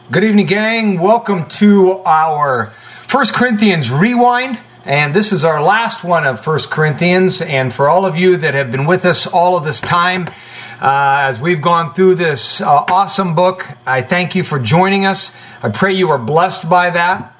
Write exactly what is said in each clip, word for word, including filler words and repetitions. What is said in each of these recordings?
Good evening, gang. Welcome to our First Corinthians Rewind. And this is our last one of First Corinthians. And for all of you that have been with us all of this time, uh, as we've gone through this uh, awesome book, I thank you for joining us. I pray you are blessed by that.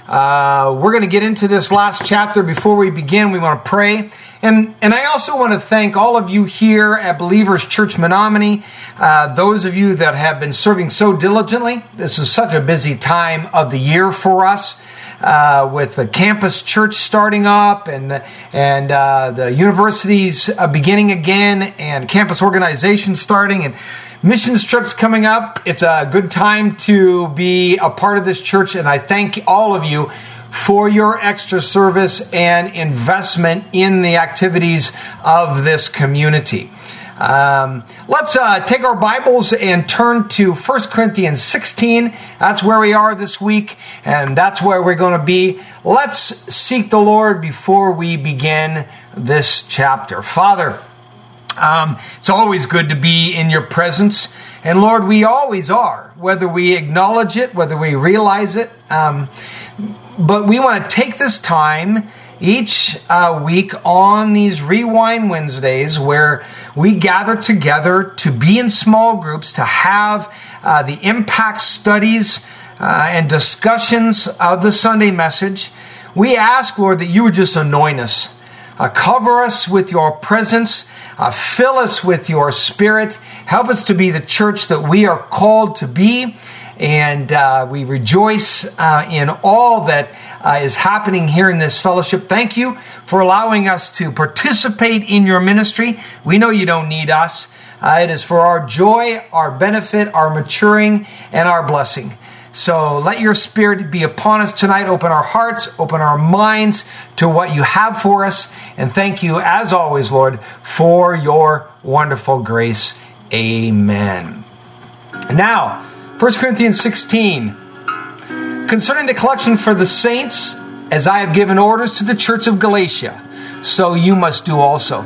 Uh, we're going to get into this last chapter. Before we begin, we want to pray. And and I also want to thank all of you here at Believers Church Menominee, uh, those of you that have been serving so diligently. This is such a busy time of the year for us, uh, with the campus church starting up and and uh, the universities uh, beginning again and campus organization starting and missions trips coming up. It's a good time to be a part of this church, and I thank all of you for your extra service and investment in the activities of this community. Um, let's uh, take our Bibles and turn to First Corinthians sixteen. That's where we are this week, and that's where we're going to be. Let's seek the Lord before we begin this chapter. Father, um, it's always good to be in your presence. And Lord, we always are, whether we acknowledge it, whether we realize it. Um, But we want to take this time each uh, week on these Rewind Wednesdays where we gather together to be in small groups, to have uh, the impact studies uh, and discussions of the Sunday message. We ask, Lord, that you would just anoint us. Uh, cover us with your presence. Uh, fill us with your spirit. Help us to be the church that we are called to be. And uh, we rejoice uh, in all that uh, is happening here in this fellowship. Thank you for allowing us to participate in your ministry. We know you don't need us. Uh, it is for our joy, our benefit, our maturing, and our blessing. So let your spirit be upon us tonight. Open our hearts, open our minds to what you have for us. And thank you, as always, Lord, for your wonderful grace. Amen. Now, First Corinthians sixteen, concerning the collection for the saints, as I have given orders to the church of Galatia, so you must do also.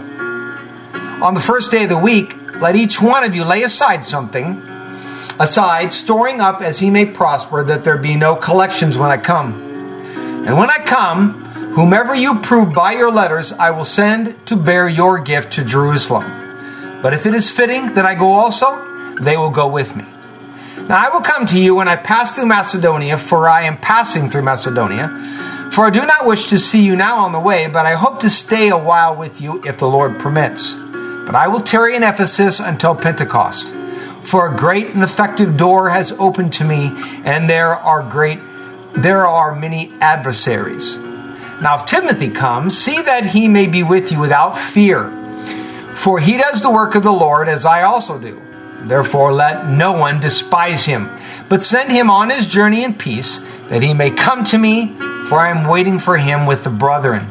On the first day of the week, let each one of you lay aside something, aside, storing up as he may prosper, that there be no collections when I come. And when I come, whomever you prove by your letters, I will send to bear your gift to Jerusalem. But if it is fitting that I go also, they will go with me. Now I will come to you when I pass through Macedonia, for I am passing through Macedonia. For I do not wish to see you now on the way, but I hope to stay a while with you if the Lord permits. But I will tarry in Ephesus until Pentecost. For a great and effective door has opened to me, and there are great, there are many adversaries. Now if Timothy comes, see that he may be with you without fear. For he does the work of the Lord, as I also do. Therefore, let no one despise him, but send him on his journey in peace, that he may come to me, for I am waiting for him with the brethren.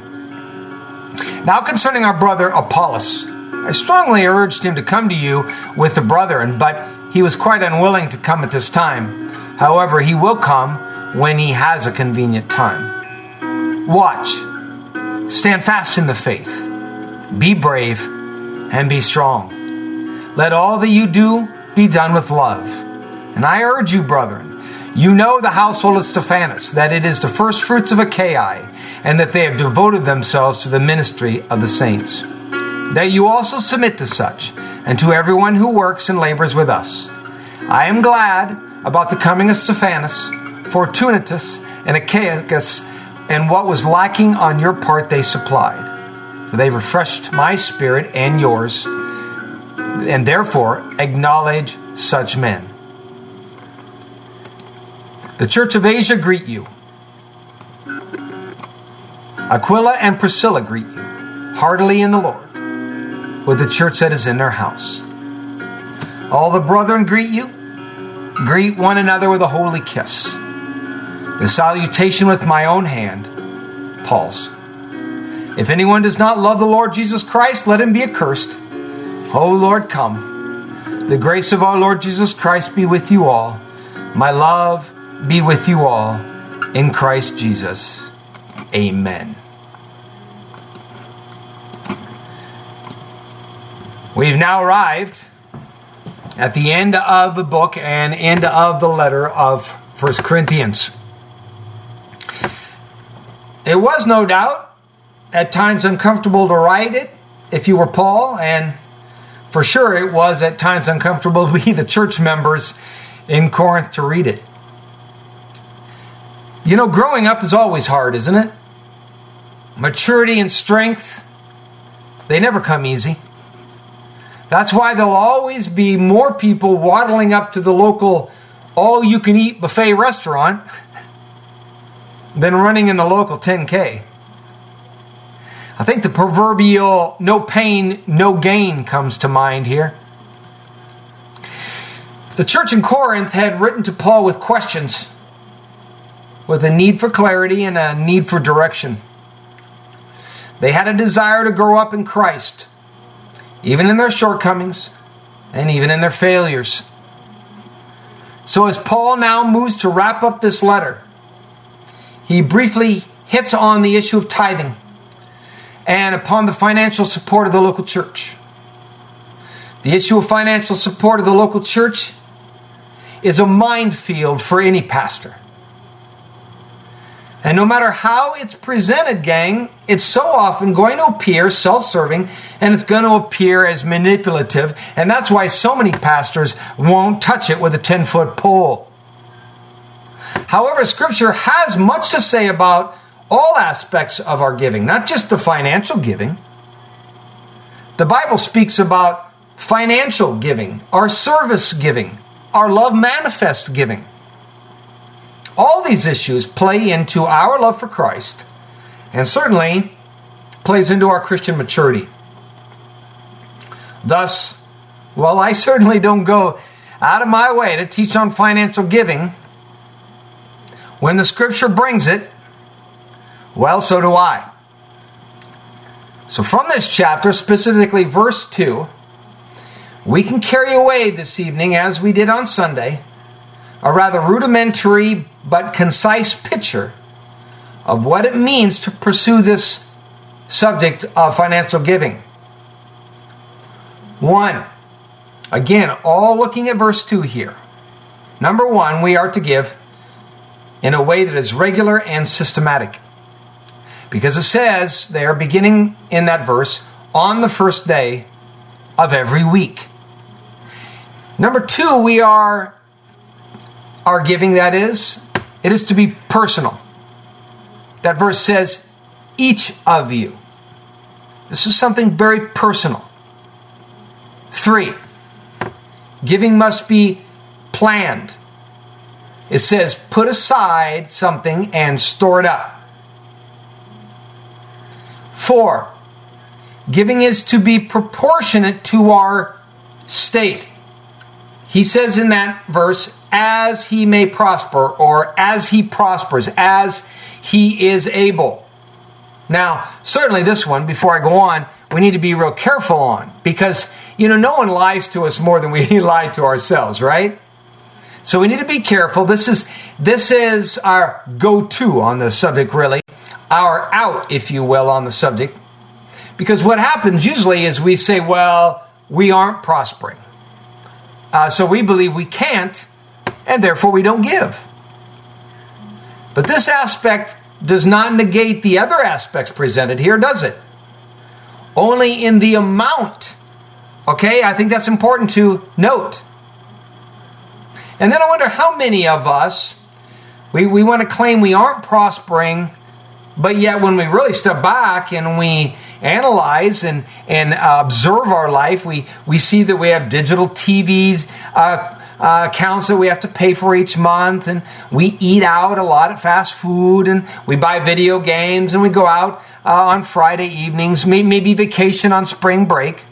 Now concerning our brother Apollos, I strongly urged him to come to you with the brethren, but he was quite unwilling to come at this time. However, he will come when he has a convenient time. Watch, stand fast in the faith, be brave, and be strong. Let all that you do be done with love. And I urge you, brethren, you know the household of Stephanas, that it is the first fruits of Achaia, and that they have devoted themselves to the ministry of the saints. That you also submit to such, and to everyone who works and labors with us. I am glad about the coming of Stephanas, Fortunatus, and Achaicus, and what was lacking on your part they supplied. For they refreshed my spirit and yours, and therefore acknowledge such men. The church of Asia greet you. Aquila and Priscilla greet you, heartily in the Lord, with the church that is in their house. All the brethren greet you. Greet one another with a holy kiss. The salutation with my own hand, Paul's. If anyone does not love the Lord Jesus Christ, let him be accursed. O Lord, come. The grace of our Lord Jesus Christ be with you all. My love be with you all in Christ Jesus. Amen. We've now arrived at the end of the book and end of the letter of First Corinthians. It was no doubt at times uncomfortable to write it if you were Paul, and for sure it was at times uncomfortable to be the church members in Corinth to read it. You know, growing up is always hard, isn't it? Maturity and strength, they never come easy. That's why there'll always be more people waddling up to the local all-you-can-eat buffet restaurant than running in the local ten K. I think the proverbial no pain, no gain comes to mind here. The church in Corinth had written to Paul with questions, with a need for clarity and a need for direction. They had a desire to grow up in Christ, even in their shortcomings and even in their failures. So as Paul now moves to wrap up this letter, he briefly hits on the issue of tithing and upon the financial support of the local church. The issue of financial support of the local church is a minefield for any pastor. And no matter how it's presented, gang, it's so often going to appear self-serving and it's going to appear as manipulative. And that's why so many pastors won't touch it with a ten-foot pole. However, Scripture has much to say about all aspects of our giving, not just the financial giving. The Bible speaks about financial giving, our service giving, our love manifest giving. All these issues play into our love for Christ and certainly plays into our Christian maturity. Thus, while I certainly don't go out of my way to teach on financial giving, when the Scripture brings it, well, so do I. So from this chapter, specifically verse two, we can carry away this evening, as we did on Sunday, a rather rudimentary but concise picture of what it means to pursue this subject of financial giving. One, again, all looking at verse two here. Number one, we are to give in a way that is regular and systematic. Because it says there, beginning in that verse, on the first day of every week. Number two, we are, our giving, that is, it is to be personal. That verse says, each of you. This is something very personal. Three, giving must be planned. It says, put aside something and store it up. Four, giving is to be proportionate to our state. He says in that verse, as he may prosper, or as he prospers, as he is able. Now, certainly this one, before I go on, we need to be real careful on, because, you know, no one lies to us more than we lie to ourselves, right? So we need to be careful. This is this is our go-to on the subject, really. Our out, if you will, on the subject. Because what happens usually is we say, well, we aren't prospering. Uh, so we believe we can't, and therefore we don't give. But this aspect does not negate the other aspects presented here, does it? Only in the amount. Okay, I think that's important to note. And then I wonder how many of us, we, we want to claim we aren't prospering, but yet when we really step back and we analyze and, and uh, observe our life, we, we see that we have digital T Vs, uh, uh, accounts that we have to pay for each month, and we eat out a lot at fast food, and we buy video games, and we go out uh, on Friday evenings, maybe, maybe vacation on spring break.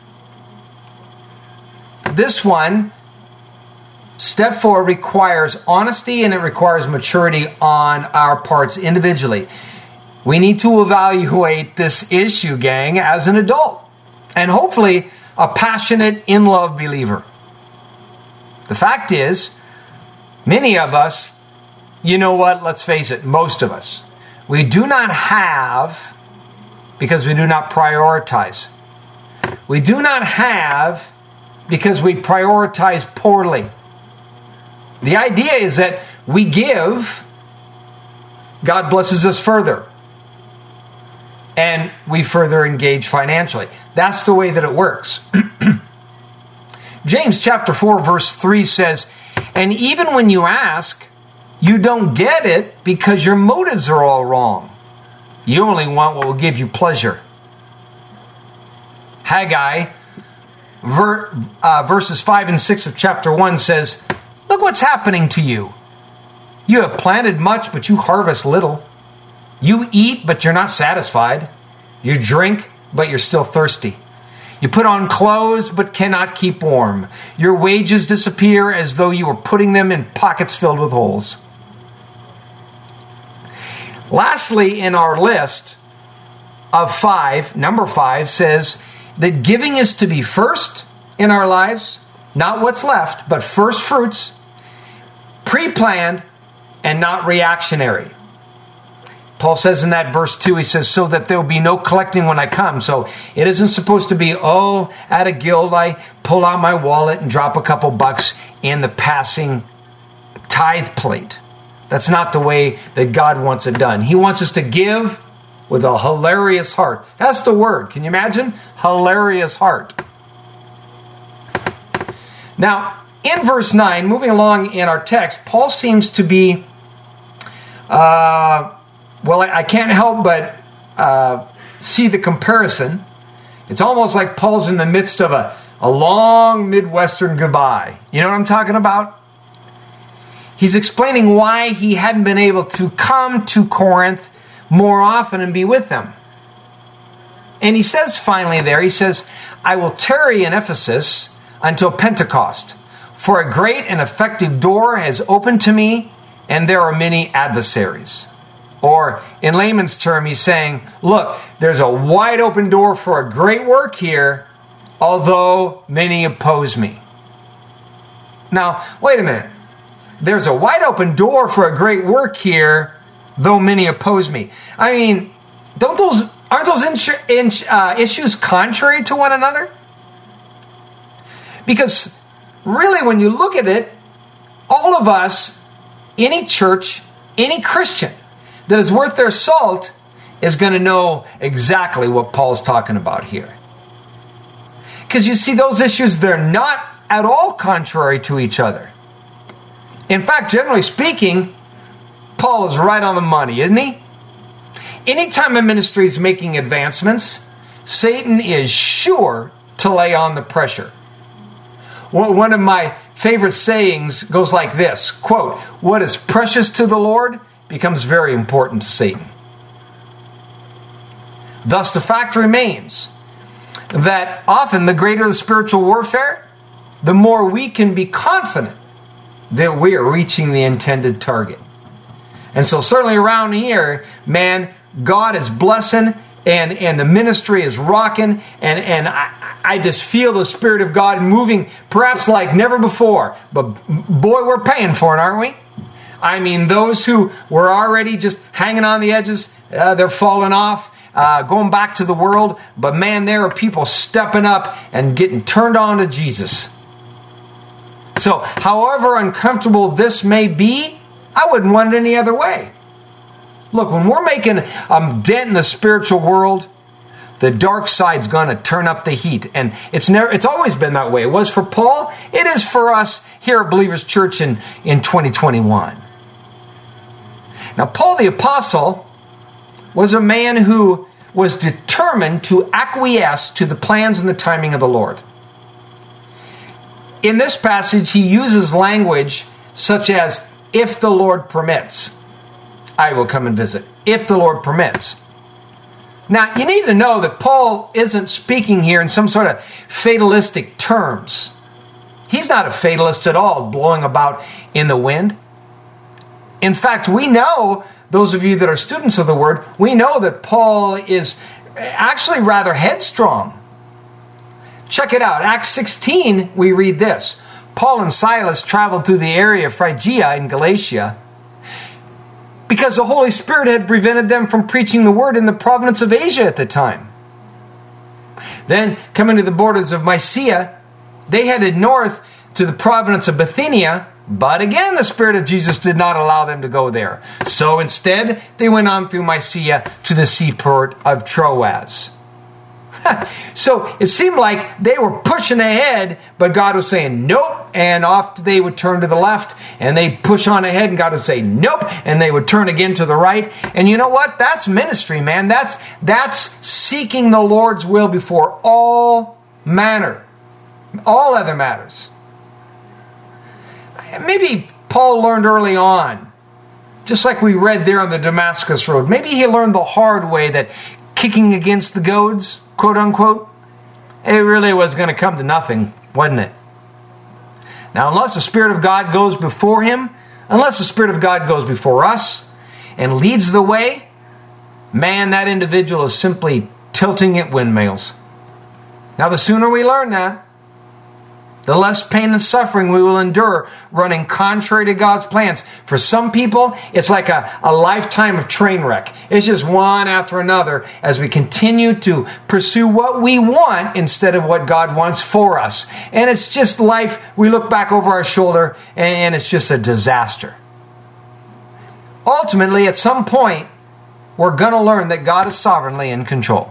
This one, step four, requires honesty and it requires maturity on our parts individually. We need to evaluate this issue, gang, as an adult and hopefully a passionate, in-love believer. The fact is, many of us, you know what, let's face it, most of us, we do not have, because we do not prioritize, we do not have because we prioritize poorly. The idea is that we give, God blesses us further, and we further engage financially. That's the way that it works. James chapter four verse three says, "And even when you ask, you don't get it because your motives are all wrong. You only want what will give you pleasure." Haggai ver, uh, verses five and six of chapter one says, "Look what's happening to you. You have planted much, but you harvest little. You eat, but you're not satisfied. You drink, but you're still thirsty. You put on clothes, but cannot keep warm. Your wages disappear as though you were putting them in pockets filled with holes." Lastly, in our list of five, number five says that giving is to be first in our lives, not what's left, but first fruits, pre-planned, and not reactionary. Paul says in that verse two, he says, "So that there will be no collecting when I come." So it isn't supposed to be, oh, at a guild, I pull out my wallet and drop a couple bucks in the passing tithe plate. That's not the way that God wants it done. He wants us to give with a hilarious heart. That's the word. Can you imagine? Hilarious heart. Now, in verse nine, moving along in our text, Paul seems to be, uh, well, I can't help but uh, see the comparison. It's almost like Paul's in the midst of a, a long Midwestern goodbye. You know what I'm talking about? He's explaining why he hadn't been able to come to Corinth more often and be with them. And he says finally there, he says, "I will tarry in Ephesus until Pentecost, for a great and effective door has opened to me, and there are many adversaries." Or in layman's term, he's saying, look, there's a wide open door for a great work here, although many oppose me. Now, wait a minute. There's a wide open door for a great work here, though many oppose me. I mean, don't those aren't those insu- in, uh, issues contrary to one another? Because really, when you look at it, all of us, any church, any Christian that is worth their salt is going to know exactly what Paul's talking about here. Because you see, those issues, they're not at all contrary to each other. In fact, generally speaking, Paul is right on the money, isn't he? Anytime a ministry is making advancements, Satan is sure to lay on the pressure. One of my favorite sayings goes like this, quote, "What is precious to the Lord becomes very important to Satan." Thus, the fact remains that often the greater the spiritual warfare, the more we can be confident that we are reaching the intended target. And so certainly around here, man, God is blessing and, and the ministry is rocking, and, and I, I just feel the Spirit of God moving perhaps like never before. But boy, we're paying for it, aren't we? I mean, those who were already just hanging on the edges, uh, they're falling off, uh, going back to the world. But man, there are people stepping up and getting turned on to Jesus. So, however uncomfortable this may be, I wouldn't want it any other way. Look, when we're making a dent in the spiritual world, the dark side's going to turn up the heat. And it's never, it's always been that way. It was for Paul. It is for us here at Believers Church in, in twenty twenty-one. Now, Paul the Apostle was a man who was determined to acquiesce to the plans and the timing of the Lord. In this passage, he uses language such as, "If the Lord permits, I will come and visit." If the Lord permits. Now, you need to know that Paul isn't speaking here in some sort of fatalistic terms. He's not a fatalist at all, blowing about in the wind. In fact, we know, those of you that are students of the Word, we know that Paul is actually rather headstrong. Check it out. Acts sixteen, we read this. Paul and Silas traveled through the area of Phrygia in Galatia because the Holy Spirit had prevented them from preaching the word in the province of Asia at the time. Then, coming to the borders of Mysia, they headed north to the province of Bithynia, but again, the Spirit of Jesus did not allow them to go there. So instead, they went on through Mysia to the seaport of Troas. So it seemed like they were pushing ahead, but God was saying nope, and off they would turn to the left, and they'd push on ahead, and God would say nope, and they would turn again to the right. And you know what? That's ministry, man. That's that's seeking the Lord's will before all manner, all other matters. Maybe Paul learned early on, just like we read there on the Damascus Road. Maybe he learned the hard way that kicking against the goads, quote unquote, it really was going to come to nothing, wasn't it? Now, unless the Spirit of God goes before him, unless the Spirit of God goes before us and leads the way, man, that individual is simply tilting at windmills. Now, the sooner we learn that, the less pain and suffering we will endure running contrary to God's plans. For some people, it's like a, a lifetime of train wreck. It's just one after another as we continue to pursue what we want instead of what God wants for us. And it's just life. We look back over our shoulder and it's just a disaster. Ultimately, at some point, we're going to learn that God is sovereignly in control.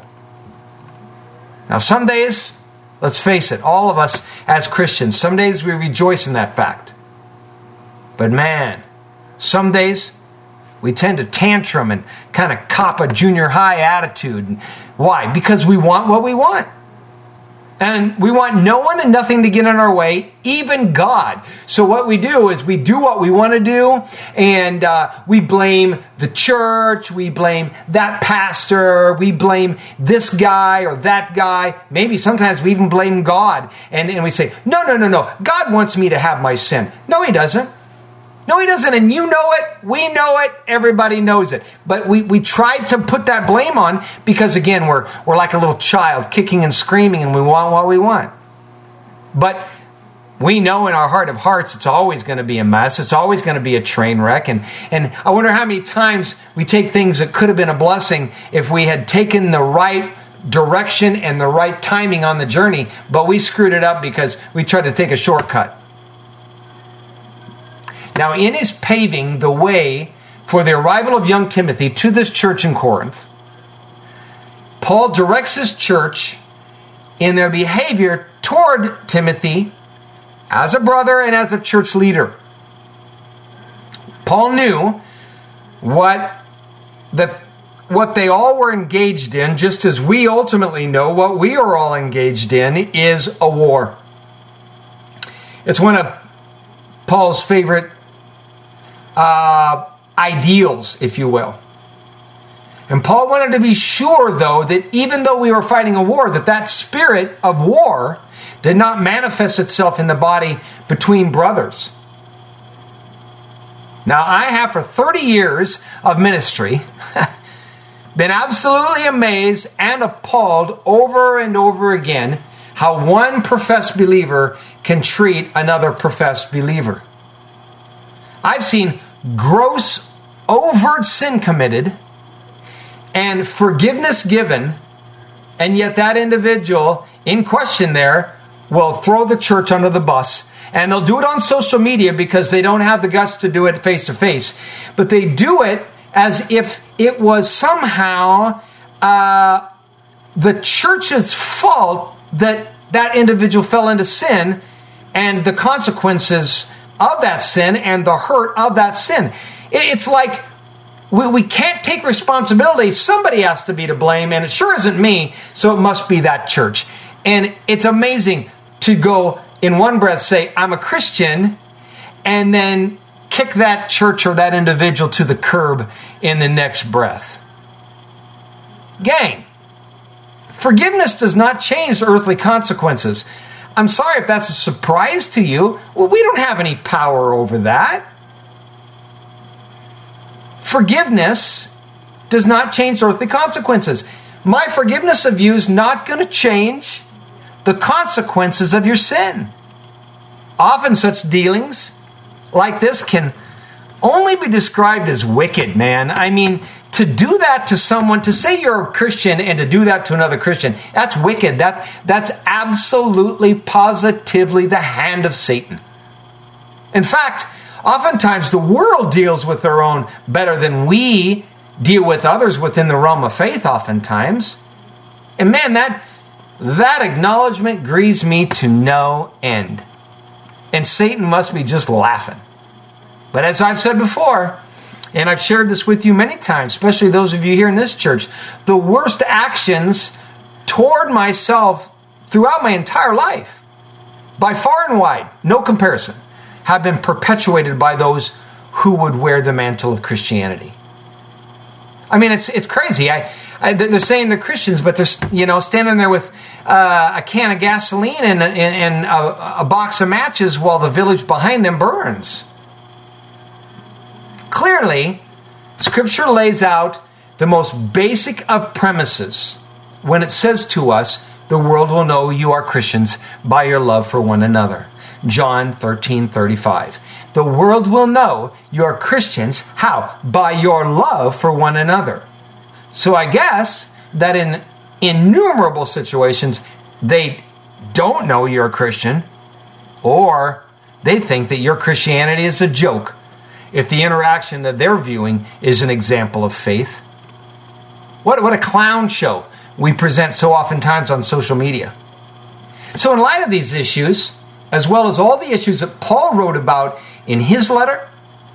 Now, some days, let's face it, all of us as Christians, some days we rejoice in that fact. But man, some days we tend to tantrum and kind of cop a junior high attitude. Why? Because we want what we want. And we want no one and nothing to get in our way, even God. So what we do is we do what we want to do, and uh, we blame the church, we blame that pastor, we blame this guy or that guy. Maybe sometimes we even blame God. And, and we say, no, no, no, no. God wants me to have my sin. No, He doesn't. No, He doesn't, and you know it, we know it, everybody knows it. But we, we try to put that blame on because, again, we're, we're like a little child kicking and screaming and we want what we want. But we know in our heart of hearts it's always going to be a mess. It's always going to be a train wreck. And, and I wonder how many times we take things that could have been a blessing if we had taken the right direction and the right timing on the journey, but we screwed it up because we tried to take a shortcut. Now, in his paving the way for the arrival of young Timothy to this church in Corinth, Paul directs his church in their behavior toward Timothy as a brother and as a church leader. Paul knew what the what they all were engaged in, just as we ultimately know what we are all engaged in is a war. It's one of Paul's favorite Uh, ideals, if you will. And Paul wanted to be sure, though, that even though we were fighting a war, that that spirit of war did not manifest itself in the body between brothers. Now, I have for thirty years of ministry been absolutely amazed and appalled over and over again how one professed believer can treat another professed believer. I've seen gross, overt sin committed and forgiveness given, and yet that individual in question there will throw the church under the bus, and they'll do it on social media because they don't have the guts to do it face to face, but they do it as if it was somehow uh, the church's fault that that individual fell into sin and the consequences of that sin and the hurt of that sin. It's like we, we can't take responsibility. Somebody has to be to blame, and it sure isn't me, so it must be that church. And it's amazing to go in one breath say, I'm a Christian, and then kick that church or that individual to the curb in the next breath. Gang, forgiveness does not change earthly consequences. I'm sorry if that's a surprise to you. Well, we don't have any power over that. Forgiveness does not change earthly consequences. My forgiveness of you is not going to change the consequences of your sin. Often such dealings like this can only be described as wicked, man. I mean, to do that to someone, to say you're a Christian and to do that to another Christian, that's wicked. That, that's absolutely, positively the hand of Satan. In fact, oftentimes the world deals with their own better than we deal with others within the realm of faith oftentimes. And man, that, that acknowledgement grieves me to no end. And Satan must be just laughing. But as I've said before, and I've shared this with you many times, especially those of you here in this church, the worst actions toward myself throughout my entire life, by far and wide, no comparison, have been perpetuated by those who would wear the mantle of Christianity. I mean, it's it's crazy. I, I they're saying they're Christians, but they're, you know, standing there with uh, a can of gasoline and, and, and a, a box of matches while the village behind them burns. Clearly, Scripture lays out the most basic of premises when it says to us, the world will know you are Christians by your love for one another. John thirteen thirty-five. The world will know you are Christians. How? By your love for one another. So I guess that in innumerable situations, they don't know you're a Christian, or they think that your Christianity is a joke if the interaction that they're viewing is an example of faith. What, what a clown show we present so oftentimes on social media. So in light of these issues, as well as all the issues that Paul wrote about in his letter,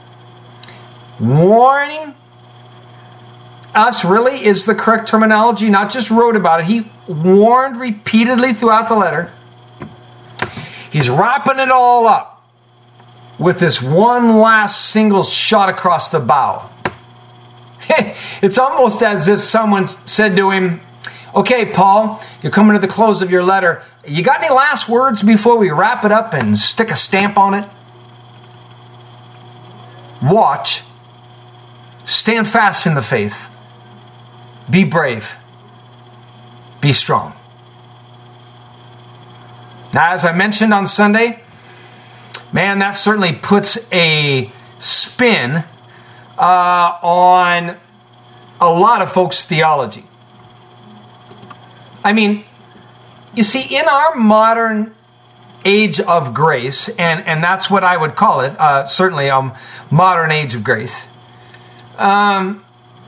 warning us really is the correct terminology, not just wrote about it. He warned repeatedly throughout the letter. He's wrapping it all up with this one last single shot across the bow. It's almost as if someone said to him, okay, Paul, you're coming to the close of your letter. You got any last words before we wrap it up and stick a stamp on it? Watch. Stand fast in the faith. Be brave. Be strong. Now, as I mentioned on Sunday, man, that certainly puts a spin uh, on a lot of folks' theology. I mean, you see, in our modern age of grace, and, and that's what I would call it, uh, certainly a um, modern age of grace, um,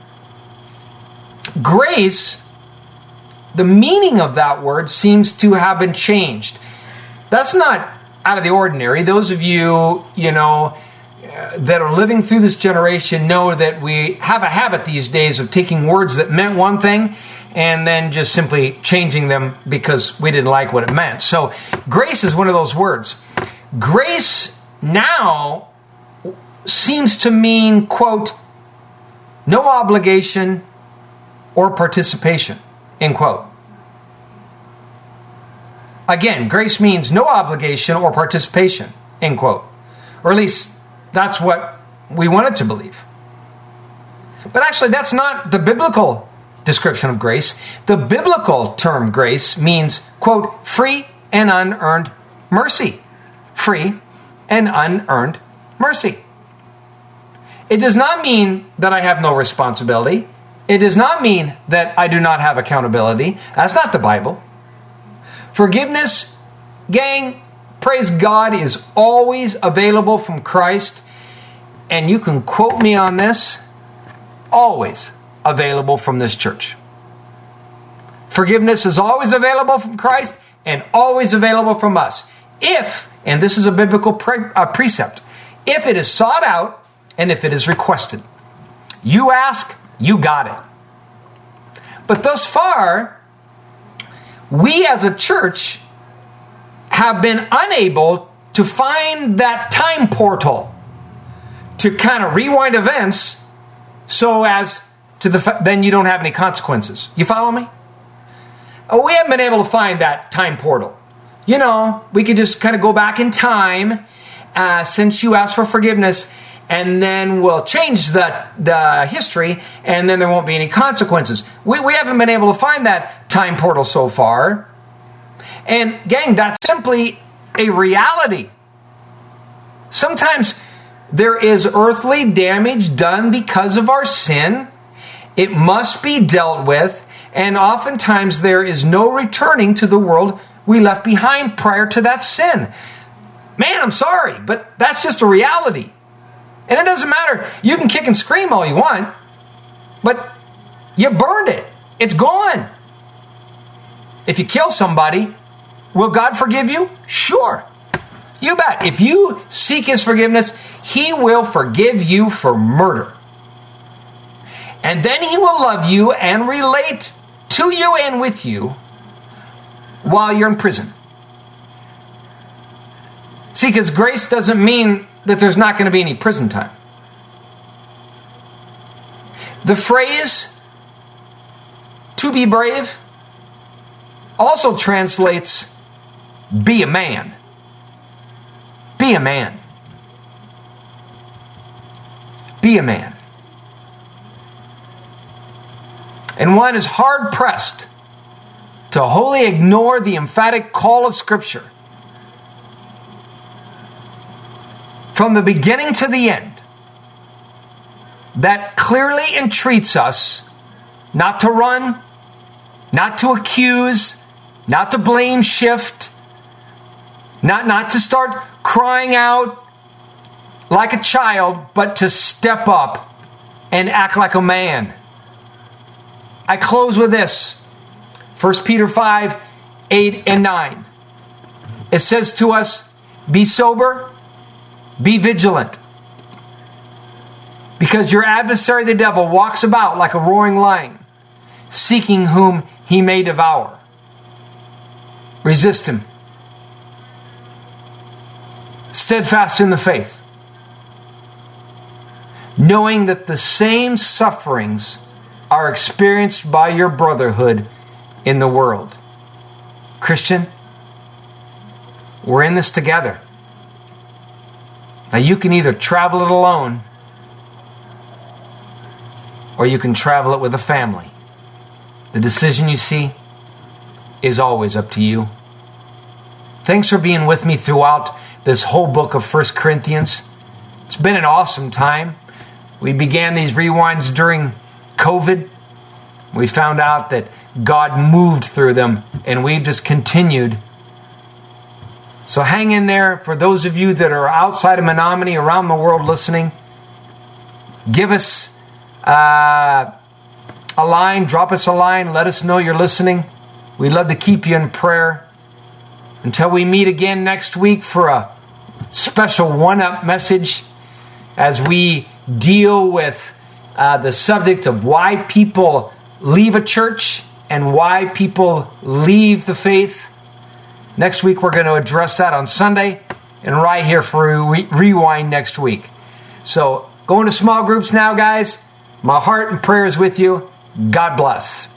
grace, the meaning of that word seems to have been changed. That's not out of the ordinary. Those of you, you know, uh, that are living through this generation know that we have a habit these days of taking words that meant one thing and then just simply changing them because we didn't like what it meant. So grace is one of those words. Grace now seems to mean, quote, no obligation or participation, end quote. Again, grace means no obligation or participation, end quote. Or at least that's what we wanted to believe. But actually, that's not the biblical description of grace. The biblical term grace means, quote, free and unearned mercy. Free and unearned mercy. It does not mean that I have no responsibility. It does not mean that I do not have accountability. That's not the Bible. Forgiveness, gang, praise God, is always available from Christ. And you can quote me on this, always available from this church. Forgiveness is always available from Christ and always available from us. If, and this is a biblical pre- uh, precept, if it is sought out and if it is requested. You ask, you got it. But thus far, we as a church have been unable to find that time portal to kind of rewind events so as to the then you don't have any consequences. You follow me? We haven't been able to find that time portal. You know, we could just kind of go back in time uh, since you asked for forgiveness, and then we'll change the, the history, and then there won't be any consequences. We, we haven't been able to find that time portal so far. And gang, that's simply a reality. Sometimes there is earthly damage done because of our sin, It must be dealt with, and oftentimes there is no returning to the world we left behind prior to that sin. Man, I'm sorry, but that's just a reality. And it doesn't matter. You can kick and scream all you want, but you burned it. It's gone. If you kill somebody, will God forgive you? Sure. You bet. If you seek His forgiveness, He will forgive you for murder. And then He will love you and relate to you and with you while you're in prison. See, because grace doesn't mean that there's not going to be any prison time. The phrase, to be brave, also translates, be a man. Be a man. Be a man. And one is hard-pressed to wholly ignore the emphatic call of Scripture. From the beginning to the end, that clearly entreats us not to run, not to accuse, not to blame shift, not, not to start crying out like a child, but to step up and act like a man. I close with this. First Peter five, eight and nine. It says to us, be sober, be vigilant. Because your adversary, the devil, walks about like a roaring lion, seeking whom he may devour. Resist him. Steadfast in the faith, knowing that the same sufferings are experienced by your brotherhood in the world. Christian, we're in this together. Now you can either travel it alone or you can travel it with a family. The decision you see is always up to you. Thanks for being with me throughout this whole book of First Corinthians. It's been an awesome time. We began these rewinds during COVID. We found out that God moved through them, and we've just continued. So hang in there. For those of you that are outside of Menominee, around the world listening, give us uh, a line, drop us a line, let us know you're listening. We'd love to keep you in prayer. Until we meet again next week for a special one-up message as we deal with uh, the subject of why people leave a church and why people leave the faith. Next week we're going to address that on Sunday and right here for re- Rewind next week. So go into small groups now, guys. My heart and prayers with you. God bless.